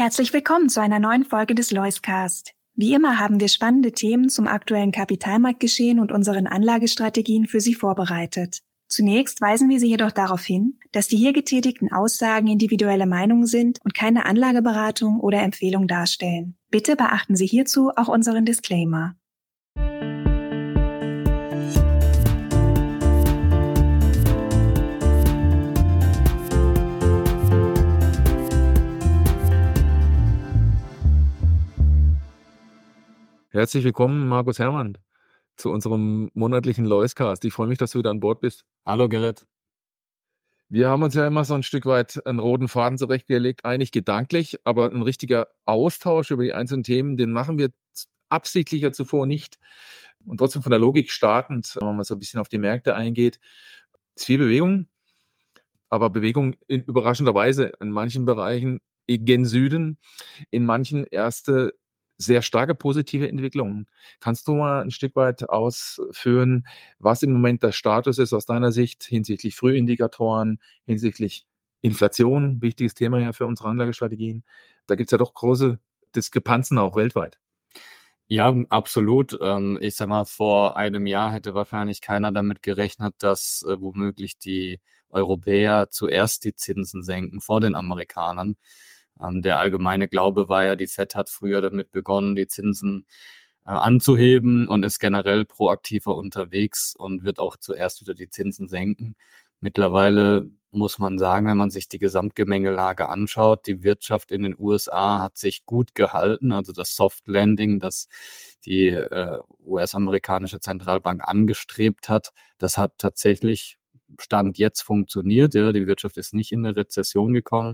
Herzlich willkommen zu einer neuen Folge des Loiscast. Wie immer haben wir spannende Themen zum aktuellen Kapitalmarktgeschehen und unseren Anlagestrategien für Sie vorbereitet. Zunächst weisen wir Sie jedoch darauf hin, dass die hier getätigten Aussagen individuelle Meinungen sind und keine Anlageberatung oder Empfehlung darstellen. Bitte beachten Sie hierzu auch unseren Disclaimer. Herzlich willkommen, Markus Herrmann, zu unserem monatlichen Loiscast. Ich freue mich, dass du wieder an Bord bist. Hallo Gerrit. Wir haben uns ja immer so ein Stück weit einen roten Faden zurechtgelegt, eigentlich gedanklich, aber ein richtiger Austausch über die einzelnen Themen, den machen wir absichtlich ja zuvor nicht. Und trotzdem von der Logik startend, wenn man mal so ein bisschen auf die Märkte eingeht, ist viel Bewegung, aber Bewegung in überraschender Weise in manchen Bereichen gen Süden, in manchen erste sehr starke positive Entwicklungen. Kannst du mal ein Stück weit ausführen, was im Moment der Status ist aus deiner Sicht hinsichtlich Frühindikatoren, hinsichtlich Inflation, wichtiges Thema ja für unsere Anlagestrategien. Da gibt es ja doch große Diskrepanzen auch weltweit. Ja, absolut. Ich sag mal, vor einem Jahr hätte wahrscheinlich keiner damit gerechnet, dass womöglich die Europäer zuerst die Zinsen senken vor den Amerikanern. Der allgemeine Glaube war ja, die Fed hat früher damit begonnen, die Zinsen anzuheben und ist generell proaktiver unterwegs und wird auch zuerst wieder die Zinsen senken. Mittlerweile muss man sagen, wenn man sich die Gesamtgemengelage anschaut, die Wirtschaft in den USA hat sich gut gehalten. Also das Soft Landing, das die US-amerikanische Zentralbank angestrebt hat, das hat tatsächlich Stand jetzt funktioniert. Ja, die Wirtschaft ist nicht in eine Rezession gekommen.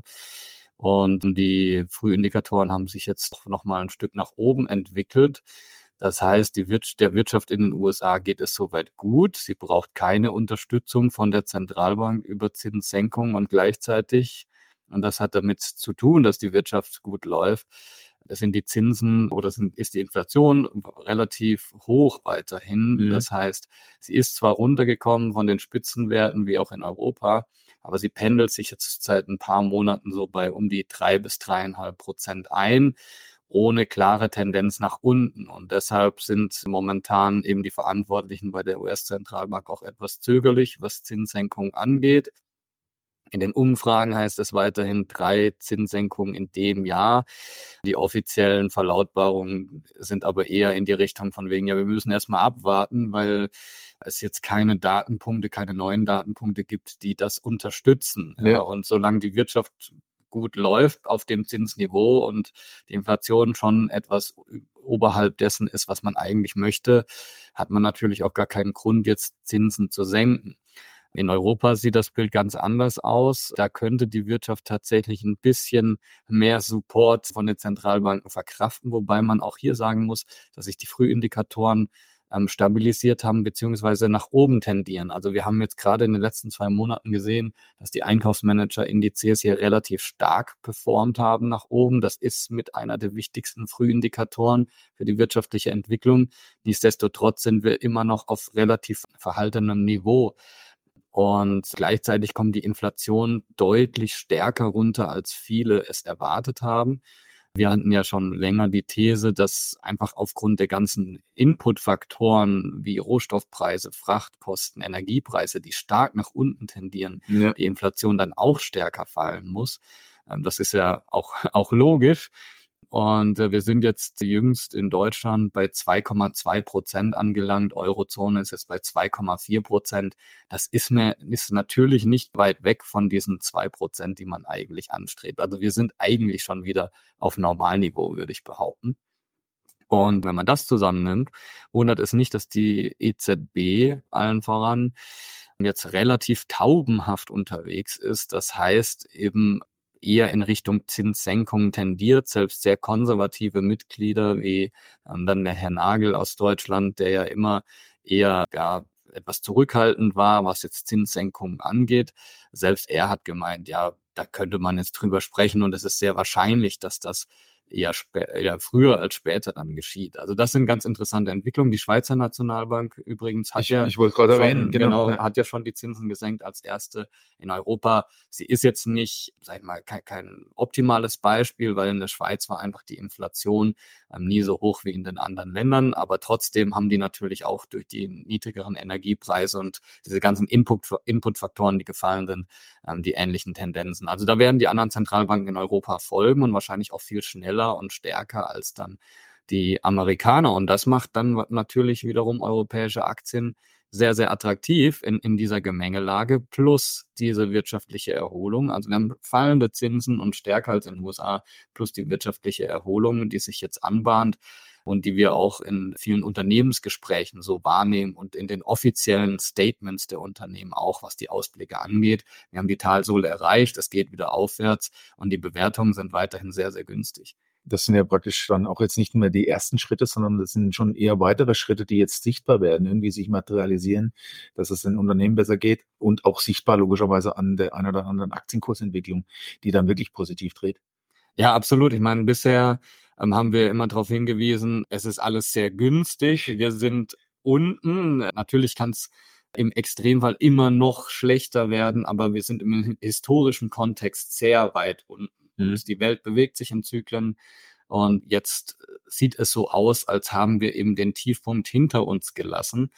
Und die Frühindikatoren haben sich jetzt noch mal ein Stück nach oben entwickelt. Das heißt, der Wirtschaft in den USA geht es soweit gut. Sie braucht keine Unterstützung von der Zentralbank über Zinssenkungen und gleichzeitig, und das hat damit zu tun, dass die Wirtschaft gut läuft, sind die Zinsen ist die Inflation relativ hoch weiterhin. Mhm. Das heißt, sie ist zwar runtergekommen von den Spitzenwerten wie auch in Europa, aber sie pendelt sich jetzt seit ein paar Monaten so bei um die 3 bis 3,5% ein, ohne klare Tendenz nach unten. Und deshalb sind momentan eben die Verantwortlichen bei der US-Zentralbank auch etwas zögerlich, was Zinssenkungen angeht. In den Umfragen heißt es weiterhin 3 Zinssenkungen in dem Jahr. Die offiziellen Verlautbarungen sind aber eher in die Richtung von wegen, ja, wir müssen erstmal abwarten, weil es jetzt keine neuen Datenpunkte gibt, die das unterstützen. Ja. Und solange die Wirtschaft gut läuft auf dem Zinsniveau und die Inflation schon etwas oberhalb dessen ist, was man eigentlich möchte, hat man natürlich auch gar keinen Grund, jetzt Zinsen zu senken. In Europa sieht das Bild ganz anders aus. Da könnte die Wirtschaft tatsächlich ein bisschen mehr Support von den Zentralbanken verkraften, wobei man auch hier sagen muss, dass sich die Frühindikatoren stabilisiert haben beziehungsweise nach oben tendieren. Also wir haben jetzt gerade in den letzten 2 Monaten gesehen, dass die Einkaufsmanager-Indizes hier relativ stark performt haben nach oben. Das ist mit einer der wichtigsten Frühindikatoren für die wirtschaftliche Entwicklung. Nichtsdestotrotz sind wir immer noch auf relativ verhaltenem Niveau. Und gleichzeitig kommt die Inflation deutlich stärker runter, als viele es erwartet haben. Wir hatten ja schon länger die These, dass einfach aufgrund der ganzen Inputfaktoren wie Rohstoffpreise, Frachtkosten, Energiepreise, die stark nach unten tendieren, Ja. die Inflation dann auch stärker fallen muss. Das ist ja auch logisch. Und wir sind jetzt jüngst in Deutschland bei 2,2% angelangt. Eurozone ist jetzt bei 2,4%. Das ist natürlich nicht weit weg von diesen 2%, die man eigentlich anstrebt. Also wir sind eigentlich schon wieder auf Normalniveau, würde ich behaupten. Und wenn man das zusammennimmt, wundert es nicht, dass die EZB allen voran jetzt relativ taubenhaft unterwegs ist. Das heißt eben eher in Richtung Zinssenkungen tendiert. Selbst sehr konservative Mitglieder wie dann der Herr Nagel aus Deutschland, der ja immer eher etwas zurückhaltend war, was jetzt Zinssenkungen angeht. Selbst er hat gemeint, ja, da könnte man jetzt drüber sprechen und es ist sehr wahrscheinlich, dass das eher früher als später dann geschieht. Also das sind ganz interessante Entwicklungen. Die Schweizer Nationalbank übrigens ich wollte gerade erwähnen, genau, hat ja schon die Zinsen gesenkt als erste in Europa. Sie ist jetzt nicht, sag ich mal, kein optimales Beispiel, weil in der Schweiz war einfach die Inflation nie so hoch wie in den anderen Ländern, aber trotzdem haben die natürlich auch durch die niedrigeren Energiepreise und diese ganzen Inputfaktoren, die gefallen sind, die ähnlichen Tendenzen. Also da werden die anderen Zentralbanken in Europa folgen und wahrscheinlich auch viel schneller und stärker als dann die Amerikaner. Und das macht dann natürlich wiederum europäische Aktien sehr, sehr attraktiv in dieser Gemengelage plus diese wirtschaftliche Erholung. Also wir haben fallende Zinsen und stärker als in den USA plus die wirtschaftliche Erholung, die sich jetzt anbahnt und die wir auch in vielen Unternehmensgesprächen so wahrnehmen und in den offiziellen Statements der Unternehmen auch, was die Ausblicke angeht. Wir haben die Talsohle erreicht, es geht wieder aufwärts und die Bewertungen sind weiterhin sehr, sehr günstig. Das sind ja praktisch dann auch jetzt nicht mehr die ersten Schritte, sondern das sind schon eher weitere Schritte, die jetzt sichtbar werden, irgendwie sich materialisieren, dass es den Unternehmen besser geht und auch sichtbar logischerweise an der einen oder anderen Aktienkursentwicklung, die dann wirklich positiv dreht. Ja, absolut. Ich meine, bisher haben wir immer darauf hingewiesen, es ist alles sehr günstig. Wir sind unten. Natürlich kann es im Extremfall immer noch schlechter werden, aber wir sind im historischen Kontext sehr weit unten. Und die Welt bewegt sich in Zyklen und jetzt sieht es so aus, als haben wir eben den Tiefpunkt hinter uns gelassen.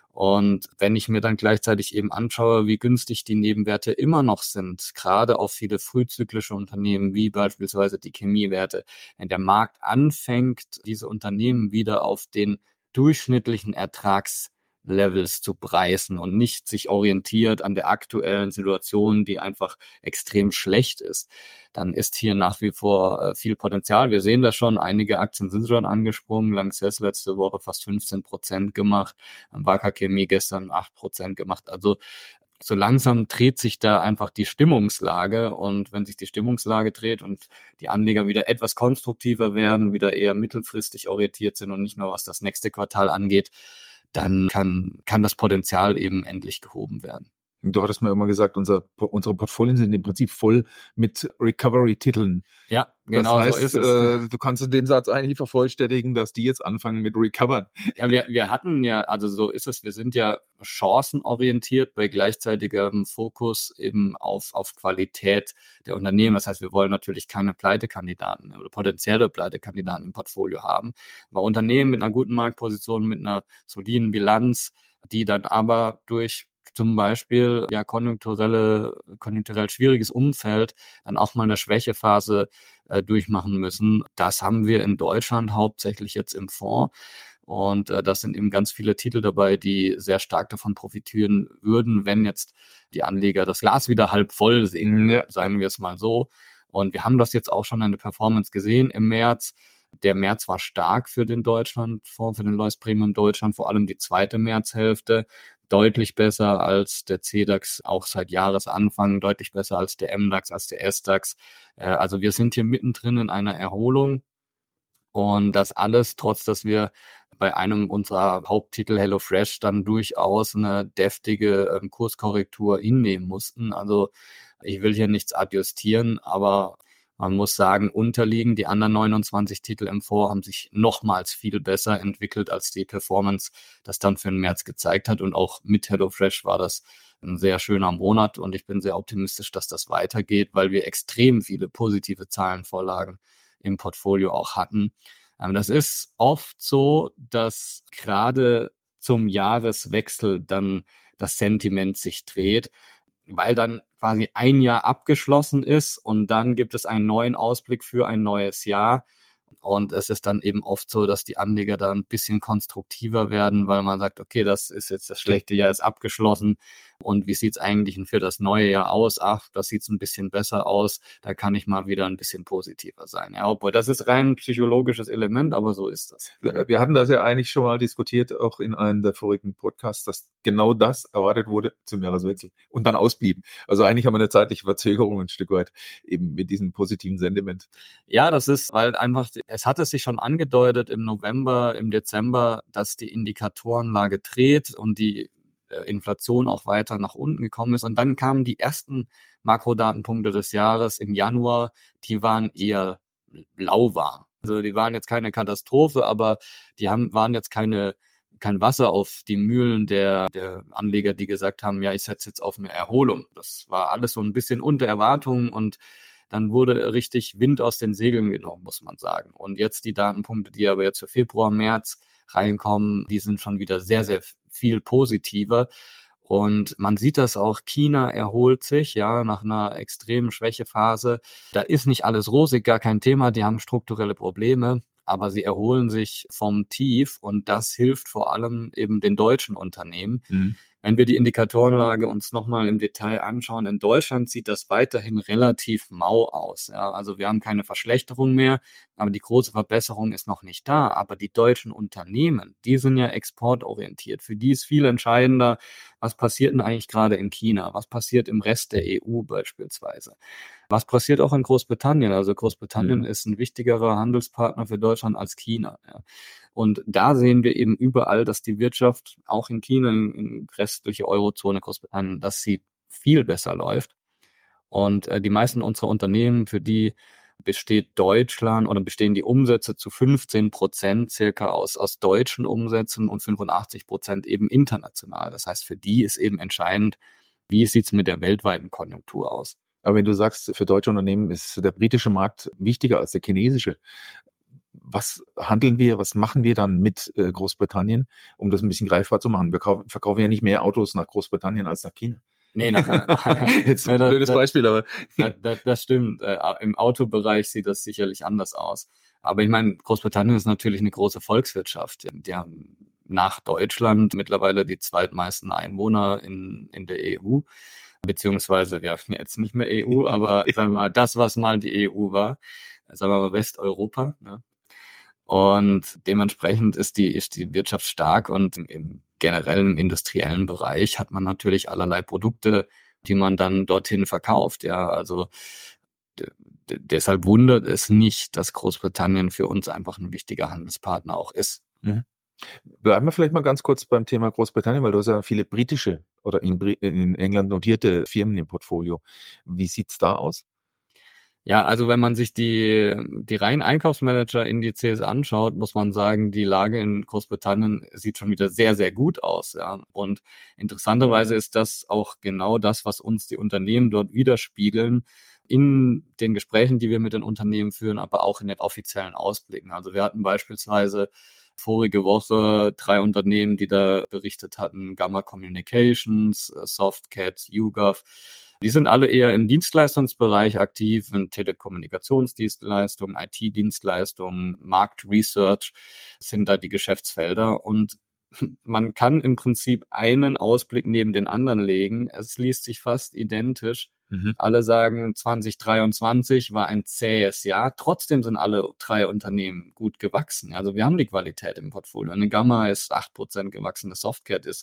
Und wenn ich mir dann gleichzeitig eben anschaue, wie günstig die Nebenwerte immer noch sind, gerade auf viele frühzyklische Unternehmen, wie beispielsweise die Chemiewerte, wenn der Markt anfängt, diese Unternehmen wieder auf den durchschnittlichen Ertragslevels zu preisen und nicht sich orientiert an der aktuellen Situation, die einfach extrem schlecht ist, dann ist hier nach wie vor viel Potenzial. Wir sehen das schon, einige Aktien sind schon angesprungen, Lanxess letzte Woche fast 15% gemacht, Wacker Chemie gestern 8% gemacht. Also so langsam dreht sich da einfach die Stimmungslage und wenn sich die Stimmungslage dreht und die Anleger wieder etwas konstruktiver werden, wieder eher mittelfristig orientiert sind und nicht nur was das nächste Quartal angeht, dann kann das Potenzial eben endlich gehoben werden. Du hattest mir immer gesagt, unsere Portfolien sind im Prinzip voll mit Recovery-Titeln. Ja, genau, das heißt, so ist es. du kannst den Satz eigentlich vervollständigen, dass die jetzt anfangen mit Recovern. Ja, wir hatten ja, also so ist es, wir sind ja chancenorientiert bei gleichzeitigem Fokus eben auf Qualität der Unternehmen. Das heißt, wir wollen natürlich keine Pleitekandidaten oder potenzielle Pleitekandidaten im Portfolio haben, aber Unternehmen mit einer guten Marktposition, mit einer soliden Bilanz, die dann aber durch zum Beispiel ja konjunkturell schwieriges Umfeld dann auch mal eine Schwächephase durchmachen müssen. Das haben wir in Deutschland hauptsächlich jetzt im Fonds. Und das sind eben ganz viele Titel dabei, die sehr stark davon profitieren würden, wenn jetzt die Anleger das Glas wieder halb voll sehen, sagen wir es mal so. Und wir haben das jetzt auch schon in der Performance gesehen im März. Der März war stark für den Deutschlandfonds, für den Lois Premium Deutschland, vor allem die zweite Märzhälfte. Deutlich besser als der CDAX, auch seit Jahresanfang, deutlich besser als der MDAX, als der SDAX. Also wir sind hier mittendrin in einer Erholung und das alles, trotz dass wir bei einem unserer Haupttitel HelloFresh dann durchaus eine deftige Kurskorrektur hinnehmen mussten. Also ich will hier nichts adjustieren, aber man muss sagen, unterliegen die anderen 29 Titel im Fonds haben sich nochmals viel besser entwickelt, als die Performance das dann für den März gezeigt hat. Und auch mit HelloFresh war das ein sehr schöner Monat und ich bin sehr optimistisch, dass das weitergeht, weil wir extrem viele positive Zahlenvorlagen im Portfolio auch hatten. Das ist oft so, dass gerade zum Jahreswechsel dann das Sentiment sich dreht, weil dann quasi ein Jahr abgeschlossen ist und dann gibt es einen neuen Ausblick für ein neues Jahr. Und es ist dann eben oft so, dass die Anleger da ein bisschen konstruktiver werden, weil man sagt, okay, das ist jetzt das schlechte Jahr ist abgeschlossen. Und wie sieht's eigentlich für das neue Jahr aus? Ach, das sieht's ein bisschen besser aus. Da kann ich mal wieder ein bisschen positiver sein. Ja, obwohl das ist rein psychologisches Element, aber so ist das. Wir hatten das ja eigentlich schon mal diskutiert, auch in einem der vorigen Podcasts, dass genau das erwartet wurde zum Jahreswechsel und dann ausblieb. Also eigentlich haben wir eine zeitliche Verzögerung ein Stück weit eben mit diesem positiven Sentiment. Ja, das ist, weil einfach, es hatte sich schon angedeutet im November, im Dezember, dass die Indikatorenlage dreht und die Inflation auch weiter nach unten gekommen ist. Und dann kamen die ersten Makrodatenpunkte des Jahres im Januar, die waren eher lauwarm. Also die waren jetzt keine Katastrophe, aber waren jetzt kein Wasser auf die Mühlen der Anleger, die gesagt haben, ja, ich setze jetzt auf eine Erholung. Das war alles so ein bisschen unter Erwartungen und dann wurde richtig Wind aus den Segeln genommen, muss man sagen. Und jetzt die Datenpunkte, die aber jetzt für Februar, März reinkommen, die sind schon wieder sehr, sehr viel positiver. Und man sieht das auch, China erholt sich, ja, nach einer extremen Schwächephase. Da ist nicht alles rosig, gar kein Thema, die haben strukturelle Probleme, aber sie erholen sich vom Tief und das hilft vor allem eben den deutschen Unternehmen. Wenn wir die Indikatorenlage uns nochmal im Detail anschauen, in Deutschland sieht das weiterhin relativ mau aus. Ja, also wir haben keine Verschlechterung mehr, aber die große Verbesserung ist noch nicht da. Aber die deutschen Unternehmen, die sind ja exportorientiert. Für die ist viel entscheidender, was passiert denn eigentlich gerade in China? Was passiert im Rest der EU beispielsweise? Was passiert auch in Großbritannien? Also Großbritannien ist ein wichtigerer Handelspartner für Deutschland als China. Ja. Und da sehen wir eben überall, dass die Wirtschaft auch in China, in restliche Eurozone, Großbritannien, dass sie viel besser läuft. Und die meisten unserer Unternehmen, für die besteht Deutschland oder bestehen die Umsätze zu 15% circa aus deutschen Umsätzen und 85% eben international. Das heißt, für die ist eben entscheidend, wie sieht es mit der weltweiten Konjunktur aus. Aber wenn du sagst, für deutsche Unternehmen ist der britische Markt wichtiger als der chinesische, was machen wir dann mit Großbritannien, um das ein bisschen greifbar zu machen? Wir verkaufen ja nicht mehr Autos nach Großbritannien als nach China. Nee, Jetzt ein blödes Beispiel, aber das stimmt. Im Autobereich sieht das sicherlich anders aus. Aber ich meine, Großbritannien ist natürlich eine große Volkswirtschaft. Die haben nach Deutschland mittlerweile die zweitmeisten Einwohner in der EU. Beziehungsweise, ja, jetzt nicht mehr EU, aber sagen wir mal, das, was mal die EU war, sagen wir mal Westeuropa. Ne? Und dementsprechend ist die Wirtschaft stark und im generellen industriellen Bereich hat man natürlich allerlei Produkte, die man dann dorthin verkauft. Ja, also deshalb wundert es nicht, dass Großbritannien für uns einfach ein wichtiger Handelspartner auch ist. Mhm. Bleiben wir vielleicht mal ganz kurz beim Thema Großbritannien, weil du hast ja viele britische oder in England notierte Firmen im Portfolio. Wie sieht's da aus? Ja, also wenn man sich die reinen Einkaufsmanager-Indizes anschaut, muss man sagen, die Lage in Großbritannien sieht schon wieder sehr, sehr gut aus. Ja. Und interessanterweise ist das auch genau das, was uns die Unternehmen dort widerspiegeln in den Gesprächen, die wir mit den Unternehmen führen, aber auch in den offiziellen Ausblicken. Also wir hatten beispielsweise vorige Woche 3 Unternehmen, die da berichtet hatten, Gamma Communications, Softcat, YouGov. Die sind alle eher im Dienstleistungsbereich aktiv, in Telekommunikationsdienstleistungen, IT-Dienstleistungen, Marktresearch sind da die Geschäftsfelder und man kann im Prinzip einen Ausblick neben den anderen legen. Es liest sich fast identisch. Alle sagen, 2023 war ein zähes Jahr. Trotzdem sind alle 3 Unternehmen gut gewachsen. Also wir haben die Qualität im Portfolio. Eine Gamma ist 8% gewachsen, eine Softcat ist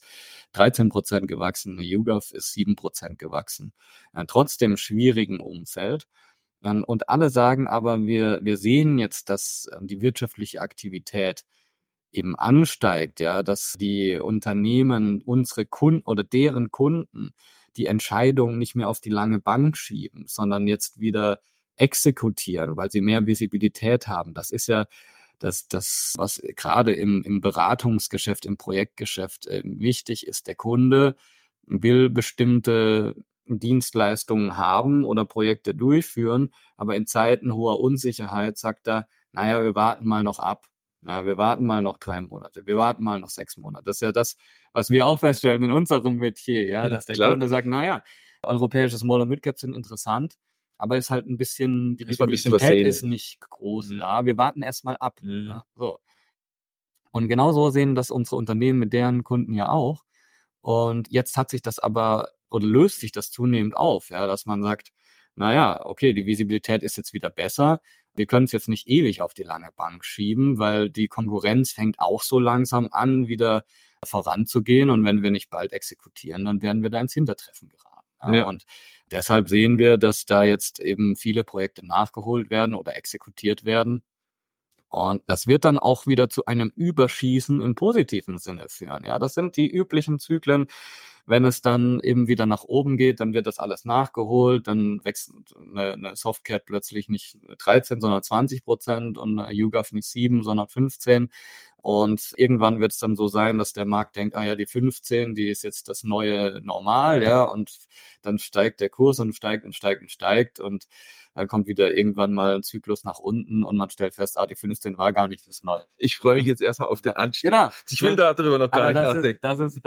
13% gewachsen, eine YouGov ist 7% gewachsen. Ja, trotzdem schwierigen Umfeld. Und alle sagen aber, wir sehen jetzt, dass die wirtschaftliche Aktivität eben ansteigt, ja, dass die Unternehmen, unsere Kunden oder deren Kunden die Entscheidung nicht mehr auf die lange Bank schieben, sondern jetzt wieder exekutieren, weil sie mehr Visibilität haben. Das ist ja das was gerade im Beratungsgeschäft, im Projektgeschäft wichtig ist. Der Kunde will bestimmte Dienstleistungen haben oder Projekte durchführen, aber in Zeiten hoher Unsicherheit sagt er, naja, wir warten mal noch ab. Ja, wir warten mal noch 3 Monate, wir warten mal noch 6 Monate. Das ist ja das, was wir auch feststellen in unserem Metier, ja, dass der Kunde sagt, naja, europäische Small- und Mid-Caps sind interessant, aber ist halt ein bisschen, die Visibilität ist nicht groß da. Wir warten erst mal ab. Ja, so. Und genauso sehen das unsere Unternehmen mit deren Kunden ja auch. Und jetzt hat sich das aber, oder löst sich das zunehmend auf, ja, dass man sagt, naja, okay, die Visibilität ist jetzt wieder besser. Wir können es jetzt nicht ewig auf die lange Bank schieben, weil die Konkurrenz fängt auch so langsam an, wieder voranzugehen. Und wenn wir nicht bald exekutieren, dann werden wir da ins Hintertreffen geraten. Ja. Und deshalb sehen wir, dass da jetzt eben viele Projekte nachgeholt werden oder exekutiert werden. Und das wird dann auch wieder zu einem Überschießen im positiven Sinne führen. Ja, das sind die üblichen Zyklen. Wenn es dann eben wieder nach oben geht, dann wird das alles nachgeholt, dann wächst eine Softcat plötzlich nicht 13, sondern 20% und eine YouGov nicht 7, sondern 15. Und irgendwann wird es dann so sein, dass der Markt denkt, die 15, die ist jetzt das neue Normal, ja, und dann steigt der Kurs und steigt und steigt und steigt und dann kommt wieder irgendwann mal ein Zyklus nach unten und man stellt fest, die 15 war gar nicht das Neue. Ich freue mich jetzt erstmal auf den Anstieg. Genau. Ich will darüber noch gar nicht nachdenken.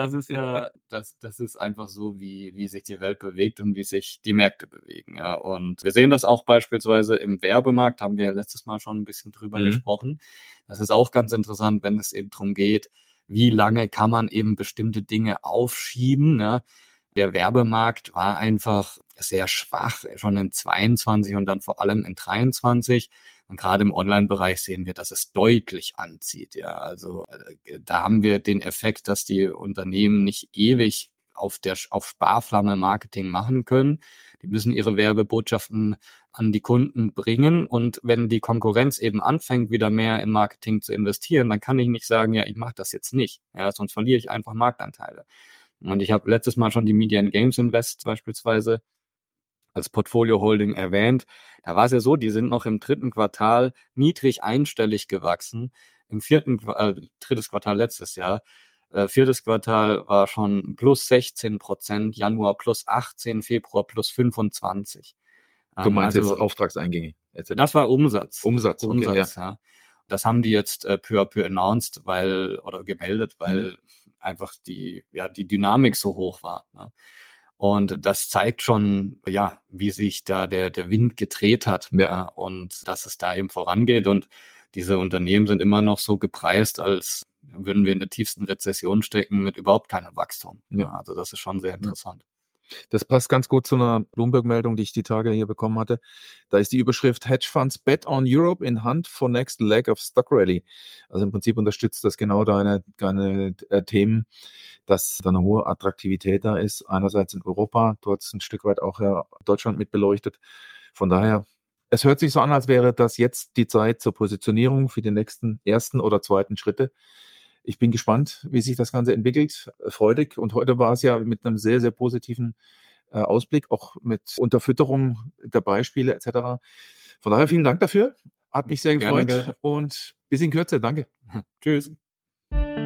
Das ist einfach so, wie sich die Welt bewegt und wie sich die Märkte bewegen. Ja. Und wir sehen das auch beispielsweise im Werbemarkt, haben wir ja letztes Mal schon ein bisschen drüber gesprochen. Das ist auch ganz interessant, wenn es eben darum geht, wie lange kann man eben bestimmte Dinge aufschieben. Ja. Der Werbemarkt war einfach sehr schwach, schon in 22 und dann vor allem in 23. Und gerade im Online-Bereich sehen wir, dass es deutlich anzieht. Ja, also da haben wir den Effekt, dass die Unternehmen nicht ewig auf Sparflamme Marketing machen können. Die müssen ihre Werbebotschaften an die Kunden bringen. Und wenn die Konkurrenz eben anfängt, wieder mehr in Marketing zu investieren, dann kann ich nicht sagen, ich mache das jetzt nicht. Ja, sonst verliere ich einfach Marktanteile. Und ich habe letztes Mal schon die Media and Games Invest beispielsweise als Portfolio-Holding erwähnt. Da war es ja so, die sind noch im 3. Quartal niedrig einstellig gewachsen. Im 3. Quartal letztes Jahr. 4. Quartal war schon plus 16%, Januar plus 18, Februar plus 25. Du meinst jetzt Auftragseingänge? Das war Umsatz. Umsatz, ja. Das haben die jetzt peu à peu announced, gemeldet, weil einfach die Dynamik so hoch war. Ne? Und das zeigt schon, wie sich da der Wind gedreht hat und dass es da eben vorangeht. Und diese Unternehmen sind immer noch so gepreist, als würden wir in der tiefsten Rezession stecken mit überhaupt keinem Wachstum. Ja. Also das ist schon sehr interessant. Das passt ganz gut zu einer Bloomberg-Meldung, die ich die Tage hier bekommen hatte. Da ist die Überschrift Hedge Funds bet on Europe in hunt for next leg of stock rally. Also im Prinzip unterstützt das genau deine Themen, dass da eine hohe Attraktivität da ist. Einerseits in Europa, dort ist ein Stück weit auch Deutschland mit beleuchtet. Von daher, es hört sich so an, als wäre das jetzt die Zeit zur Positionierung für die nächsten ersten oder zweiten Schritte. Ich bin gespannt, wie sich das Ganze entwickelt, freudig. Und heute war es ja mit einem sehr, sehr positiven Ausblick, auch mit Unterfütterung der Beispiele etc. Von daher vielen Dank dafür. Hat mich sehr gefreut. Gerne. Und bis in Kürze. Danke. Tschüss.